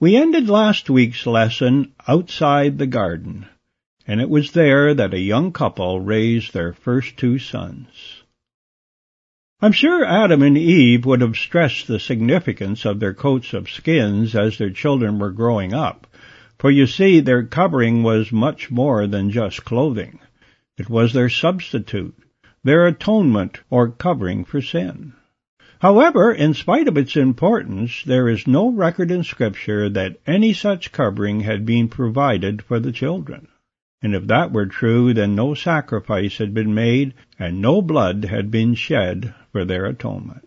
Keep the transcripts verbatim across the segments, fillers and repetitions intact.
We ended last week's lesson outside the garden, and it was there that a young couple raised their first two sons. I'm sure Adam and Eve would have stressed the significance of their coats of skins as their children were growing up, for you see their covering was much more than just clothing. It was their substitute, their atonement or covering for sin. However, in spite of its importance, there is no record in Scripture that any such covering had been provided for the children. And if that were true, then no sacrifice had been made, and no blood had been shed for their atonement.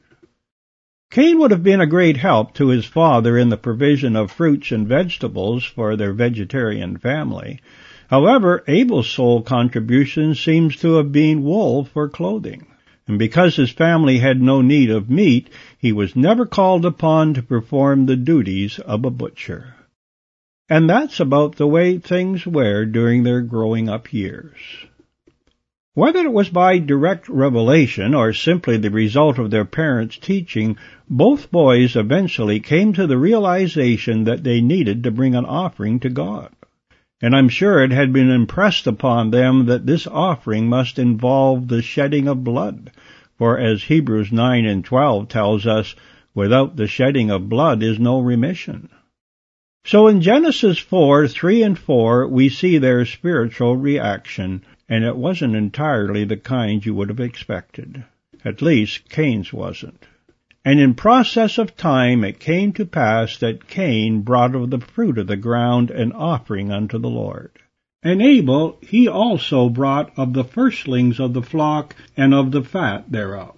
Cain would have been a great help to his father in the provision of fruits and vegetables for their vegetarian family. However, Abel's sole contribution seems to have been wool for clothing. And because his family had no need of meat, he was never called upon to perform the duties of a butcher. And that's about the way things were during their growing up years. Whether it was by direct revelation or simply the result of their parents' teaching, both boys eventually came to the realization that they needed to bring an offering to God. And I'm sure it had been impressed upon them that this offering must involve the shedding of blood, for as Hebrews nine and twelve tells us, without the shedding of blood is no remission. So in Genesis four, three and four, we see their spiritual reaction, and it wasn't entirely the kind you would have expected. At least, Cain's wasn't. And in process of time it came to pass that Cain brought of the fruit of the ground an offering unto the Lord. And Abel he also brought of the firstlings of the flock and of the fat thereof.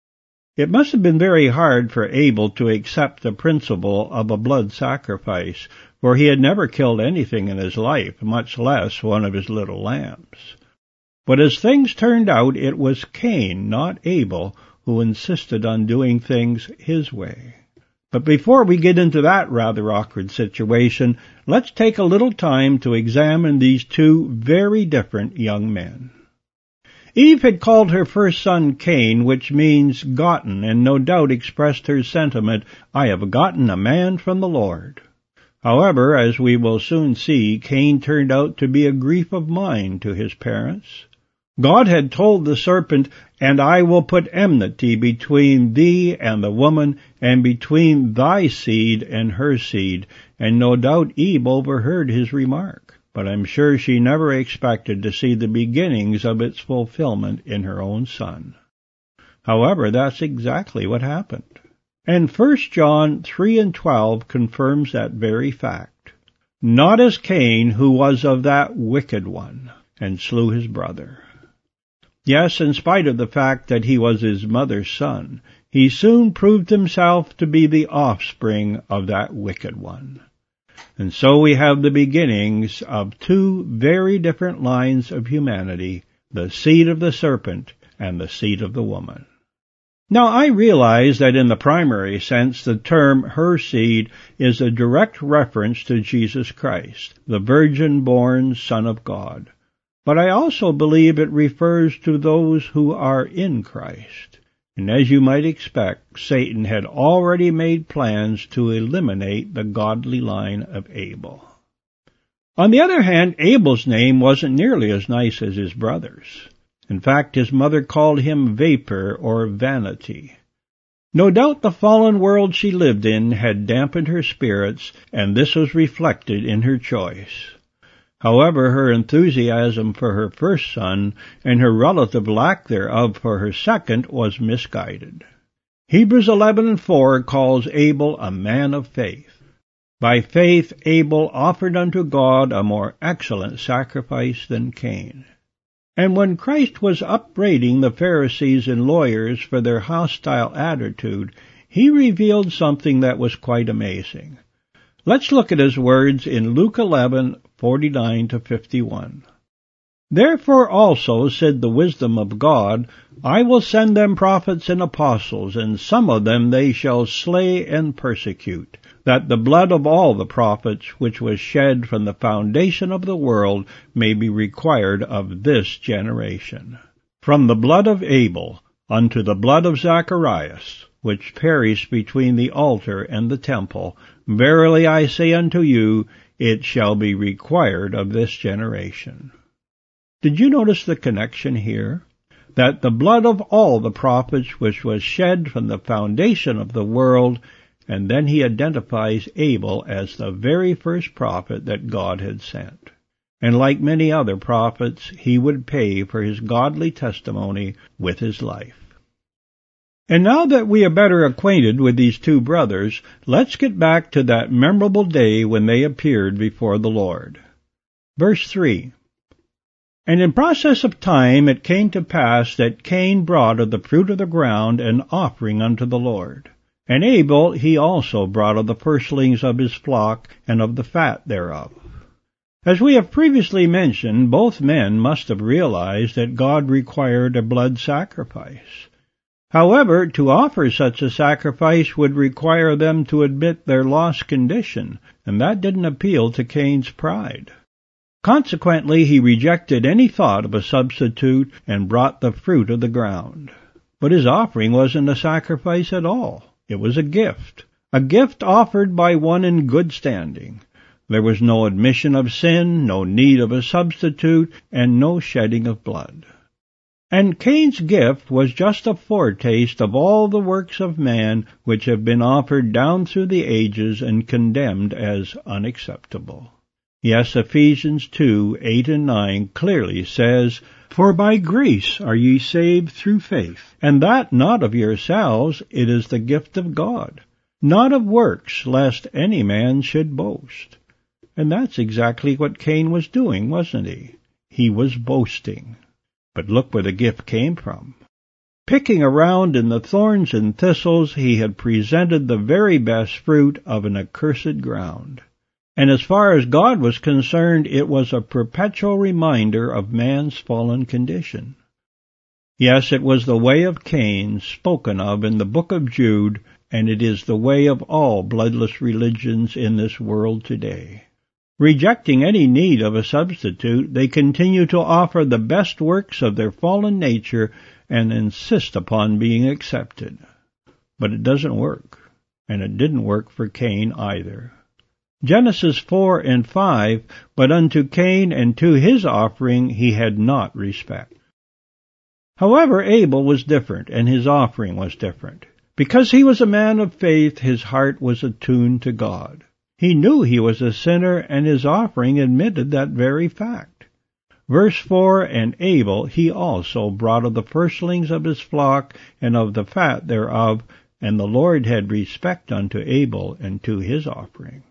It must have been very hard for Abel to accept the principle of a blood sacrifice, for he had never killed anything in his life, much less one of his little lambs. But as things turned out, it was Cain, not Abel, who insisted on doing things his way. But before we get into that rather awkward situation, let's take a little time to examine these two very different young men. Eve had called her first son Cain, which means gotten, and no doubt expressed her sentiment, I have gotten a man from the Lord. However, as we will soon see, Cain turned out to be a grief of mind to his parents. God had told the serpent, And I will put enmity between thee and the woman, and between thy seed and her seed. And no doubt Eve overheard his remark, but I'm sure she never expected to see the beginnings of its fulfillment in her own son. However, that's exactly what happened. And First John three and twelve confirms that very fact. Not as Cain, who was of that wicked one, and slew his brother. Yes, in spite of the fact that he was his mother's son, he soon proved himself to be the offspring of that wicked one. And so we have the beginnings of two very different lines of humanity, the seed of the serpent and the seed of the woman. Now I realize that in the primary sense the term her seed is a direct reference to Jesus Christ, the virgin-born Son of God. But I also believe it refers to those who are in Christ. And as you might expect, Satan had already made plans to eliminate the godly line of Abel. On the other hand, Abel's name wasn't nearly as nice as his brother's. In fact, his mother called him vapor or vanity. No doubt the fallen world she lived in had dampened her spirits, and this was reflected in her choice. However, her enthusiasm for her first son and her relative lack thereof for her second was misguided. Hebrews eleven and four calls Abel a man of faith. By faith Abel offered unto God a more excellent sacrifice than Cain. And when Christ was upbraiding the Pharisees and lawyers for their hostile attitude, he revealed something that was quite amazing. Let's look at his words in Luke eleven, forty-nine to fifty-one. Therefore also, said the wisdom of God, I will send them prophets and apostles, and some of them they shall slay and persecute, that the blood of all the prophets which was shed from the foundation of the world may be required of this generation. From the blood of Abel unto the blood of Zacharias, which perished between the altar and the temple, Verily I say unto you, it shall be required of this generation. Did you notice the connection here? That the blood of all the prophets which was shed from the foundation of the world, and then he identifies Abel as the very first prophet that God had sent. And like many other prophets, he would pay for his godly testimony with his life. And now that we are better acquainted with these two brothers, let's get back to that memorable day when they appeared before the Lord. Verse three. And in process of time it came to pass that Cain brought of the fruit of the ground an offering unto the Lord. And Abel he also brought of the firstlings of his flock and of the fat thereof. As we have previously mentioned, both men must have realized that God required a blood sacrifice. However, to offer such a sacrifice would require them to admit their lost condition, and that didn't appeal to Cain's pride. Consequently, he rejected any thought of a substitute and brought the fruit of the ground. But his offering wasn't a sacrifice at all. It was a gift, a gift offered by one in good standing. There was no admission of sin, no need of a substitute, and no shedding of blood. And Cain's gift was just a foretaste of all the works of man which have been offered down through the ages and condemned as unacceptable. Yes, Ephesians two, eight and nine clearly says, For by grace are ye saved through faith, and that not of yourselves, it is the gift of God, not of works, lest any man should boast. And that's exactly what Cain was doing, wasn't he? He was boasting. But look where the gift came from. Picking around in the thorns and thistles, he had presented the very best fruit of an accursed ground. And as far as God was concerned, it was a perpetual reminder of man's fallen condition. Yes, it was the way of Cain spoken of in the book of Jude, and it is the way of all bloodless religions in this world today. Rejecting any need of a substitute, they continue to offer the best works of their fallen nature and insist upon being accepted. But it doesn't work, and it didn't work for Cain either. Genesis four and five, But unto Cain and to his offering he had not respect. However, Abel was different, and his offering was different. Because he was a man of faith, his heart was attuned to God. He knew he was a sinner, and his offering admitted that very fact. Verse four, And Abel he also brought of the firstlings of his flock, and of the fat thereof, and the Lord had respect unto Abel and to his offering.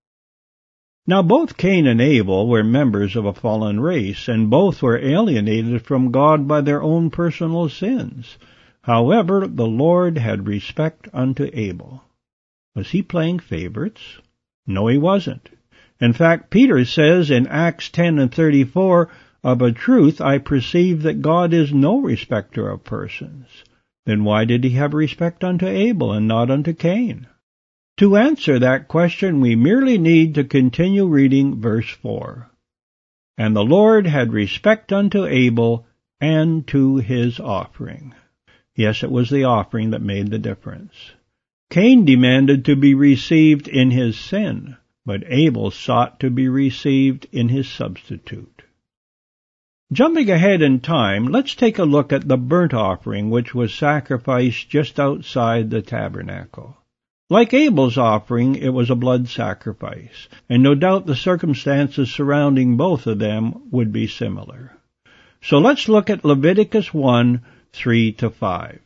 Now both Cain and Abel were members of a fallen race, and both were alienated from God by their own personal sins. However, the Lord had respect unto Abel. Was he playing favorites? No, he wasn't. In fact, Peter says in Acts ten and thirty-four, Of a truth I perceive that God is no respecter of persons. Then why did he have respect unto Abel and not unto Cain? To answer that question, we merely need to continue reading verse four. And the Lord had respect unto Abel and to his offering. Yes, it was the offering that made the difference. Cain demanded to be received in his sin, but Abel sought to be received in his substitute. Jumping ahead in time, let's take a look at the burnt offering which was sacrificed just outside the tabernacle. Like Abel's offering, it was a blood sacrifice, and no doubt the circumstances surrounding both of them would be similar. So let's look at Leviticus one, three to five.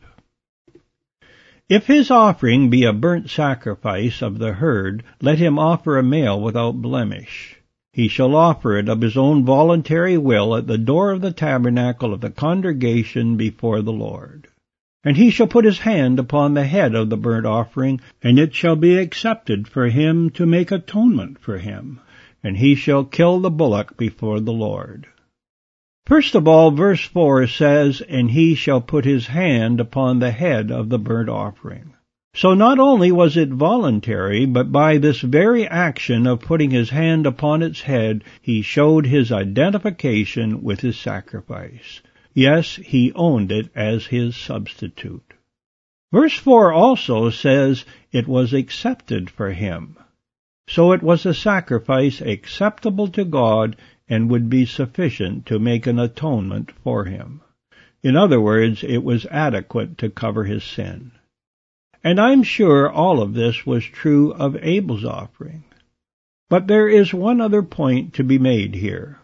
If his offering be a burnt sacrifice of the herd, let him offer a male without blemish. He shall offer it of his own voluntary will at the door of the tabernacle of the congregation before the Lord. And he shall put his hand upon the head of the burnt offering, and it shall be accepted for him to make atonement for him, and he shall kill the bullock before the Lord. First of all, verse four says, And he shall put his hand upon the head of the burnt offering. So not only was it voluntary, but by this very action of putting his hand upon its head, he showed his identification with his sacrifice. Yes, he owned it as his substitute. Verse four also says, It was accepted for him. So it was a sacrifice acceptable to God and would be sufficient to make an atonement for him. In other words, it was adequate to cover his sin. And I'm sure all of this was true of Abel's offering. But there is one other point to be made here.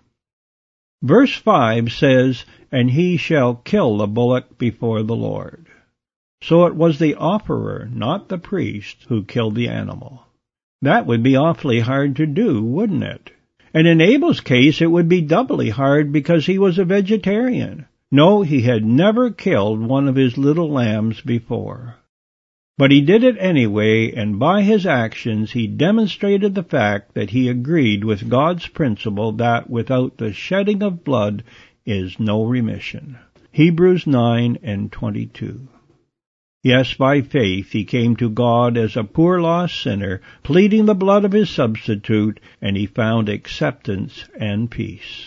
Verse five says, "And he shall kill the bullock before the Lord." So it was the offerer, not the priest, who killed the animal. That would be awfully hard to do, wouldn't it? And in Abel's case, it would be doubly hard because he was a vegetarian. No, he had never killed one of his little lambs before. But he did it anyway, and by his actions he demonstrated the fact that he agreed with God's principle that without the shedding of blood is no remission. Hebrews nine and twenty-two. Yes, by faith he came to God as a poor lost sinner, pleading the blood of his substitute, and he found acceptance and peace.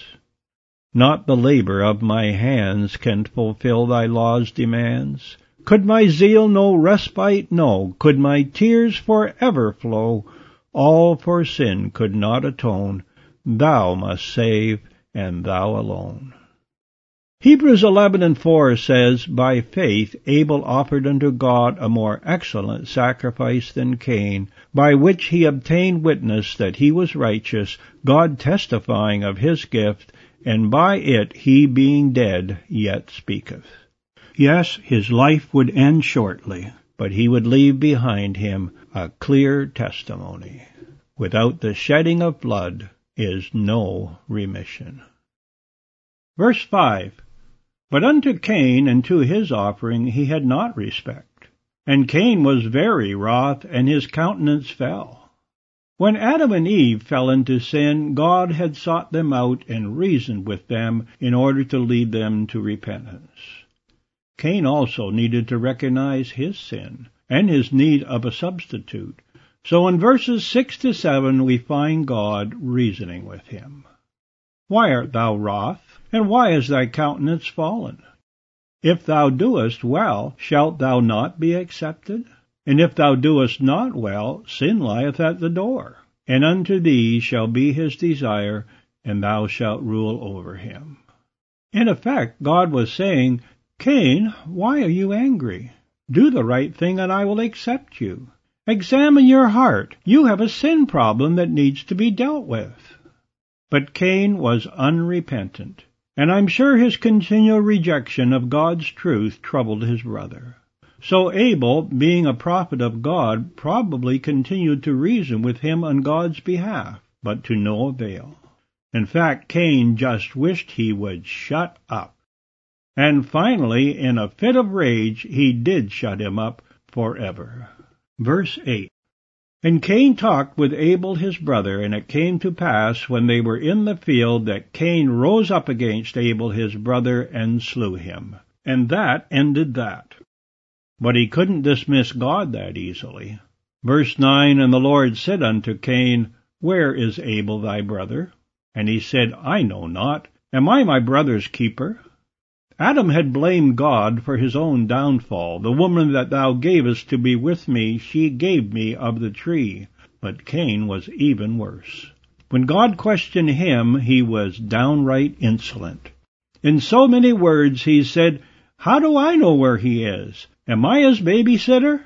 Not the labor of my hands can fulfill thy law's demands. Could my zeal no respite know, could my tears forever flow, all for sin could not atone, thou must save, and thou alone. Hebrews eleven and four says, "By faith Abel offered unto God a more excellent sacrifice than Cain, by which he obtained witness that he was righteous, God testifying of his gift, and by it he being dead yet speaketh." Yes, his life would end shortly, but he would leave behind him a clear testimony. Without the shedding of blood is no remission. Verse five. But unto Cain and to his offering he had not respect. And Cain was very wroth, and his countenance fell. When Adam and Eve fell into sin, God had sought them out and reasoned with them in order to lead them to repentance. Cain also needed to recognize his sin and his need of a substitute. So in verses six to seven we find God reasoning with him. "Why art thou wroth? And why is thy countenance fallen? If thou doest well, shalt thou not be accepted? And if thou doest not well, sin lieth at the door. And unto thee shall be his desire, and thou shalt rule over him." In effect, God was saying, "Cain, why are you angry? Do the right thing, and I will accept you. Examine your heart. You have a sin problem that needs to be dealt with." But Cain was unrepentant, and I'm sure his continual rejection of God's truth troubled his brother. So Abel, being a prophet of God, probably continued to reason with him on God's behalf, but to no avail. In fact, Cain just wished he would shut up. And finally, in a fit of rage, he did shut him up forever. Verse eight. "And Cain talked with Abel his brother, and it came to pass, when they were in the field, that Cain rose up against Abel his brother, and slew him. And that ended that." But he couldn't dismiss God that easily. Verse nine, "And the Lord said unto Cain, Where is Abel thy brother? And he said, I know not. Am I my brother's keeper?" Adam had blamed God for his own downfall. "The woman that thou gavest to be with me, she gave me of the tree." But Cain was even worse. When God questioned him, he was downright insolent. In so many words, he said, "How do I know where he is? Am I his babysitter?"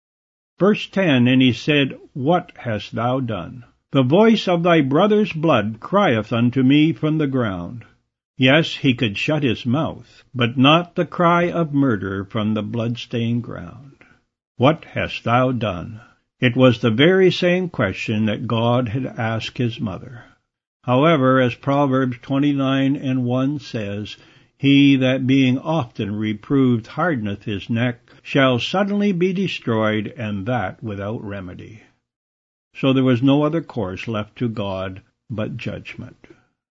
Verse ten, "And he said, What hast thou done? The voice of thy brother's blood crieth unto me from the ground." Yes, he could shut his mouth, but not the cry of murder from the blood-stained ground. "What hast thou done?" It was the very same question that God had asked his mother. However, as Proverbs twenty-nine and one says, "He that being often reproved hardeneth his neck shall suddenly be destroyed, and that without remedy." So there was no other course left to God but judgment.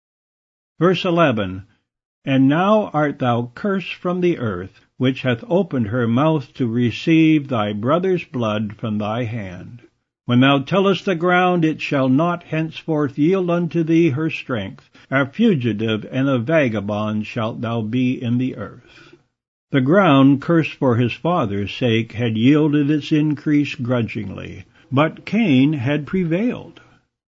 Verse eleven, "And now art thou cursed from the earth, which hath opened her mouth to receive thy brother's blood from thy hand. When thou tillest the ground, it shall not henceforth yield unto thee her strength. A fugitive and a vagabond shalt thou be in the earth." The ground, cursed for his father's sake, had yielded its increase grudgingly, but Cain had prevailed.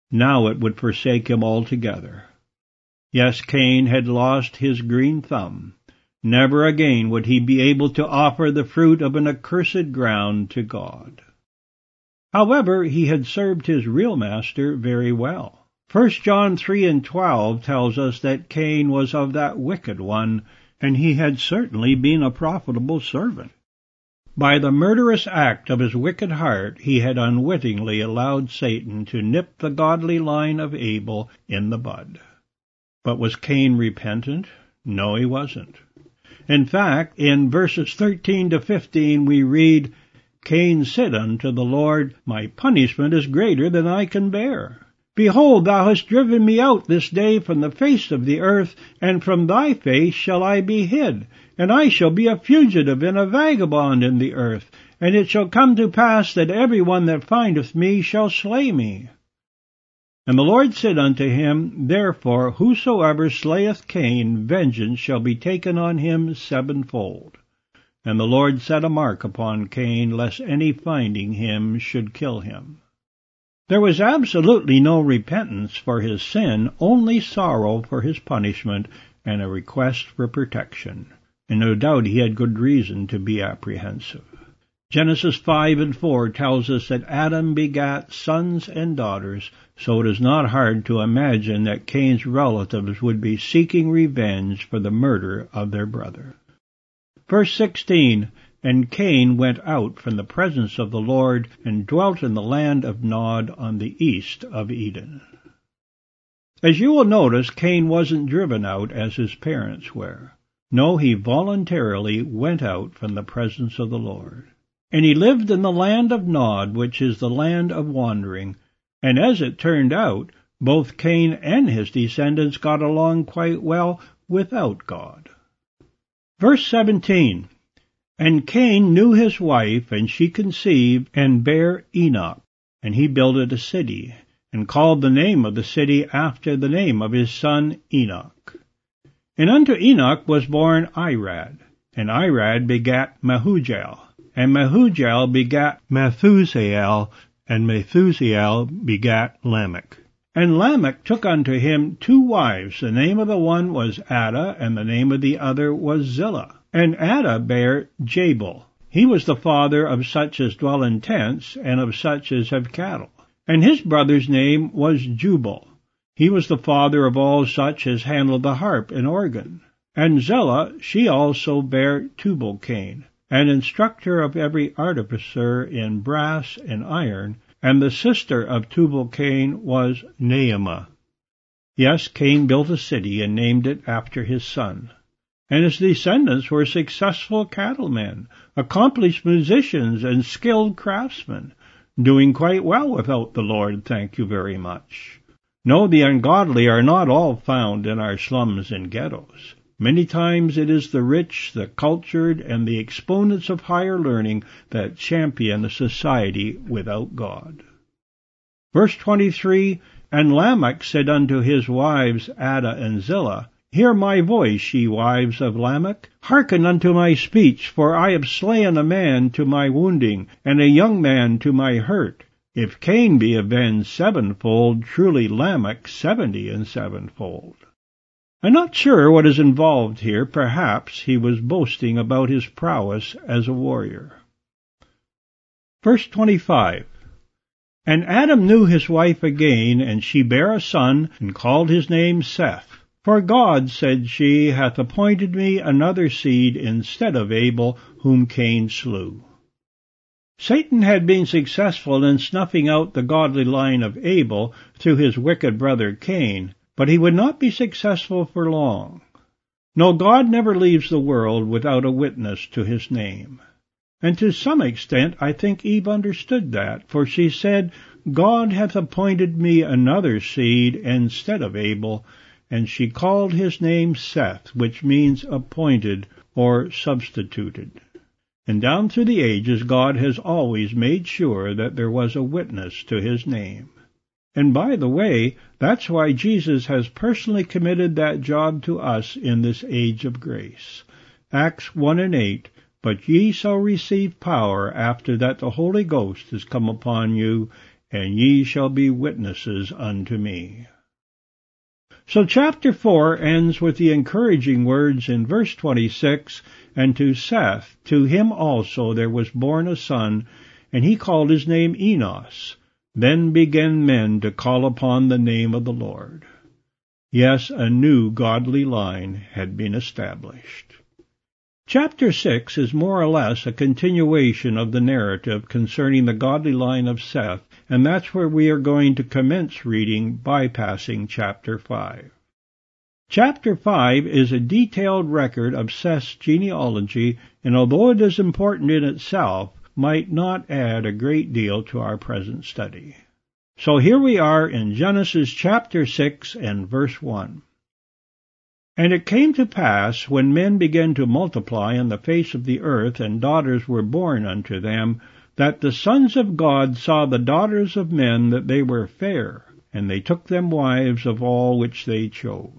Now it would forsake him altogether. Yes, Cain had lost his green thumb. Never again would he be able to offer the fruit of an accursed ground to God. However, he had served his real master very well. First John three and twelve tells us that Cain was of that wicked one, and he had certainly been a profitable servant. By the murderous act of his wicked heart, he had unwittingly allowed Satan to nip the godly line of Abel in the bud. But was Cain repentant? No, he wasn't. In fact, in verses thirteen to fifteen we read, Cain said unto the Lord, My punishment is greater than I can bear. Behold, thou hast driven me out this day from the face of the earth, and from thy face shall I be hid, and I shall be a fugitive and a vagabond in the earth, and it shall come to pass that every one that findeth me shall slay me. And the Lord said unto him, Therefore whosoever slayeth Cain, vengeance shall be taken on him sevenfold. And the Lord set a mark upon Cain, lest any finding him should kill him. There was absolutely no repentance for his sin, only sorrow for his punishment, and a request for protection. And no doubt he had good reason to be apprehensive. Genesis five and four tells us that Adam begat sons and daughters, so it is not hard to imagine that Cain's relatives would be seeking revenge for the murder of their brother. Verse sixteen, And Cain went out from the presence of the Lord, and dwelt in the land of Nod on the east of Eden. As you will notice, Cain wasn't driven out as his parents were. No, he voluntarily went out from the presence of the Lord. And he lived in the land of Nod, which is the land of wandering. And as it turned out, both Cain and his descendants got along quite well without God. Verse seventeen, And Cain knew his wife, and she conceived, and bare Enoch. And he builded a city, and called the name of the city after the name of his son Enoch. And unto Enoch was born Irad, and Irad begat Mehujael. And Mehujael begat Methusael, and Methusael begat Lamech. And Lamech took unto him two wives. The name of the one was Ada, and the name of the other was Zillah. And Ada bare Jabal. He was the father of such as dwell in tents, and of such as have cattle. And his brother's name was Jubal. He was the father of all such as handle the harp and organ. And Zillah, she also bare Tubal-Cain, an instructor of every artificer in brass and iron, and the sister of Tubal-Cain was Naamah. Yes, Cain built a city and named it after his son. And his descendants were successful cattlemen, accomplished musicians, and skilled craftsmen, doing quite well without the Lord, thank you very much. No, the ungodly are not all found in our slums and ghettos. Many times it is the rich, the cultured, and the exponents of higher learning that champion a society without God. Verse twenty-three, And Lamech said unto his wives Ada and Zillah, Hear my voice, ye wives of Lamech. Hearken unto my speech, for I have slain a man to my wounding, and a young man to my hurt. If Cain be avenged sevenfold, truly Lamech seventy and sevenfold. I'm not sure what is involved here. Perhaps he was boasting about his prowess as a warrior. Verse twenty-five, And Adam knew his wife again, and she bare a son, and called his name Seth. For God, said she, hath appointed me another seed instead of Abel, whom Cain slew. Satan had been successful in snuffing out the godly line of Abel through his wicked brother Cain, but he would not be successful for long. No, God never leaves the world without a witness to his name. And to some extent I think Eve understood that, for she said, God hath appointed me another seed instead of Abel, and she called his name Seth, which means appointed or substituted. And down through the ages God has always made sure that there was a witness to his name. And by the way, that's why Jesus has personally committed that job to us in this age of grace. Acts one and eight, But ye shall receive power after that the Holy Ghost is come upon you, and ye shall be witnesses unto me. So chapter four ends with the encouraging words in verse twenty-six, And to Seth, to him also there was born a son, and he called his name Enos. Then began men to call upon the name of the Lord. Yes, a new godly line had been established. Chapter six is more or less a continuation of the narrative concerning the godly line of Seth, and that's where we are going to commence reading, bypassing chapter five. Chapter five is a detailed record of Seth's genealogy, and although it is important in itself, might not add a great deal to our present study. So here we are in Genesis chapter six and verse one. And it came to pass, when men began to multiply on the face of the earth, and daughters were born unto them, that the sons of God saw the daughters of men that they were fair, and they took them wives of all which they chose.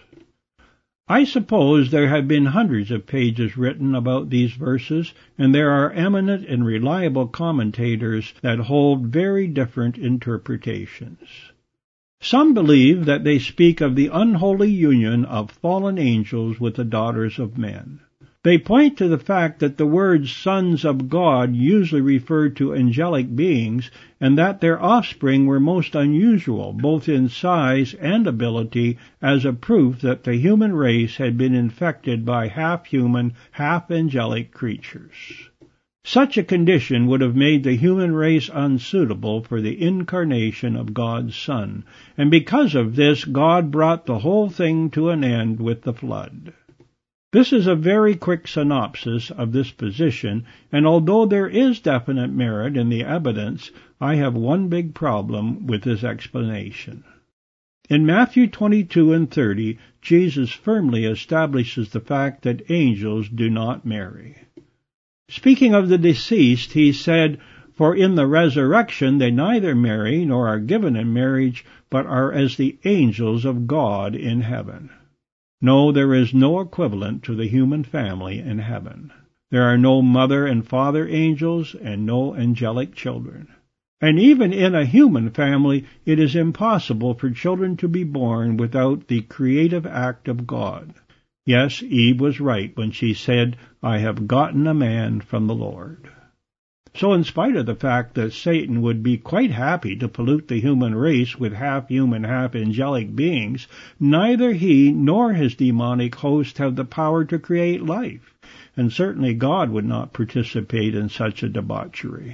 I suppose there have been hundreds of pages written about these verses, and there are eminent and reliable commentators that hold very different interpretations. Some believe that they speak of the unholy union of fallen angels with the daughters of men. They point to the fact that the words sons of God usually referred to angelic beings, and that their offspring were most unusual, both in size and ability, as a proof that the human race had been infected by half-human, half-angelic creatures. Such a condition would have made the human race unsuitable for the incarnation of God's Son, and because of this God brought the whole thing to an end with the flood. This is a very quick synopsis of this position, and although there is definite merit in the evidence, I have one big problem with this explanation. In Matthew twenty-two and thirty, Jesus firmly establishes the fact that angels do not marry. Speaking of the deceased, he said, For in the resurrection they neither marry nor are given in marriage, but are as the angels of God in heaven. No, there is no equivalent to the human family in heaven. There are no mother and father angels and no angelic children. And even in a human family, it is impossible for children to be born without the creative act of God. Yes, Eve was right when she said, I have gotten a man from the Lord. So in spite of the fact that Satan would be quite happy to pollute the human race with half-human, half-angelic beings, neither he nor his demonic host have the power to create life, and certainly God would not participate in such a debauchery.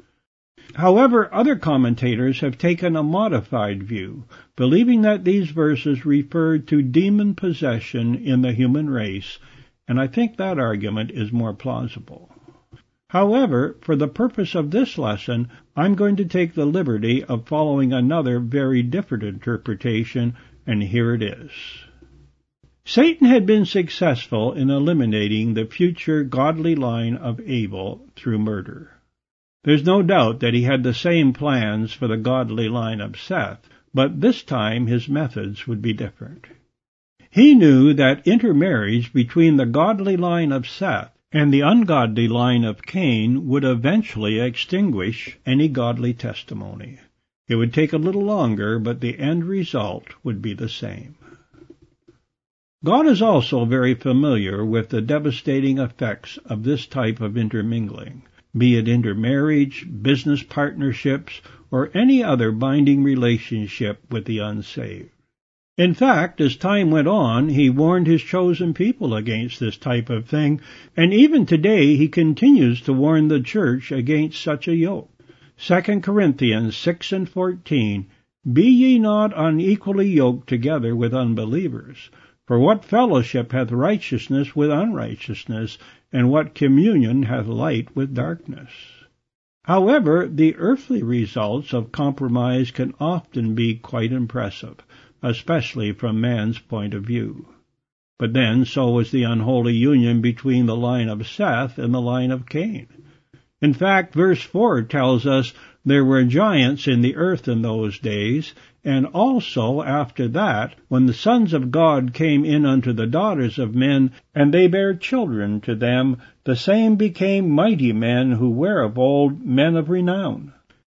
However, other commentators have taken a modified view, believing that these verses refer to demon possession in the human race, and I think that argument is more plausible. However, for the purpose of this lesson, I'm going to take the liberty of following another very different interpretation, and here it is. Satan had been successful in eliminating the future godly line of Abel through murder. There's no doubt that he had the same plans for the godly line of Seth, but this time his methods would be different. He knew that intermarriage between the godly line of Seth and the ungodly line of Cain would eventually extinguish any godly testimony. It would take a little longer, but the end result would be the same. God is also very familiar with the devastating effects of this type of intermingling, be it intermarriage, business partnerships, or any other binding relationship with the unsaved. In fact, as time went on, he warned his chosen people against this type of thing, and even today he continues to warn the church against such a yoke. Second Corinthians six and fourteen, Be ye not unequally yoked together with unbelievers. For what fellowship hath righteousness with unrighteousness, and what communion hath light with darkness? However, the earthly results of compromise can often be quite impressive, especially from man's point of view. But then, so was the unholy union between the line of Seth and the line of Cain. In fact, verse four tells us there were giants in the earth in those days, and also after that, when the sons of God came in unto the daughters of men, and they bare children to them, the same became mighty men who were of old men of renown.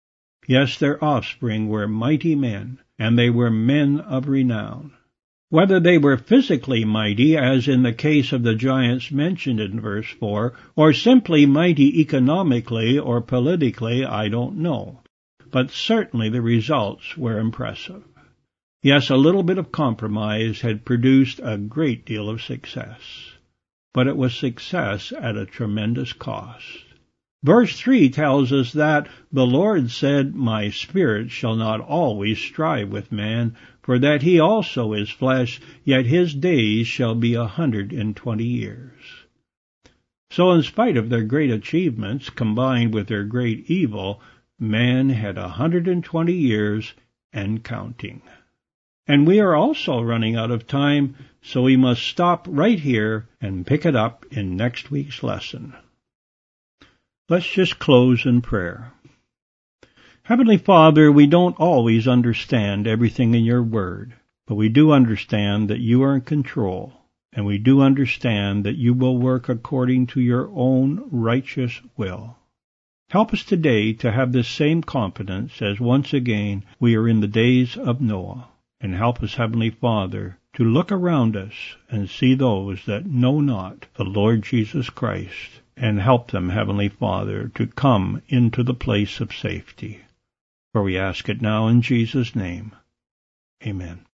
Yes, their offspring were mighty men, and they were men of renown. Whether they were physically mighty, as in the case of the giants mentioned in verse four, or simply mighty economically or politically, I don't know. But certainly the results were impressive. Yes, a little bit of compromise had produced a great deal of success, but it was success at a tremendous cost. Verse three tells us that the Lord said, "My spirit shall not always strive with man, for that he also is flesh, yet his days shall be a hundred and twenty years." So in spite of their great achievements, combined with their great evil, man had a hundred and twenty years and counting. And we are also running out of time, so we must stop right here and pick it up in next week's lesson. Let's just close in prayer. Heavenly Father, we don't always understand everything in your word, but we do understand that you are in control, and we do understand that you will work according to your own righteous will. Help us today to have this same confidence as once again we are in the days of Noah. And help us, Heavenly Father, to look around us and see those that know not the Lord Jesus Christ, and help them, Heavenly Father, to come into the place of safety. For we ask it now in Jesus' name. Amen.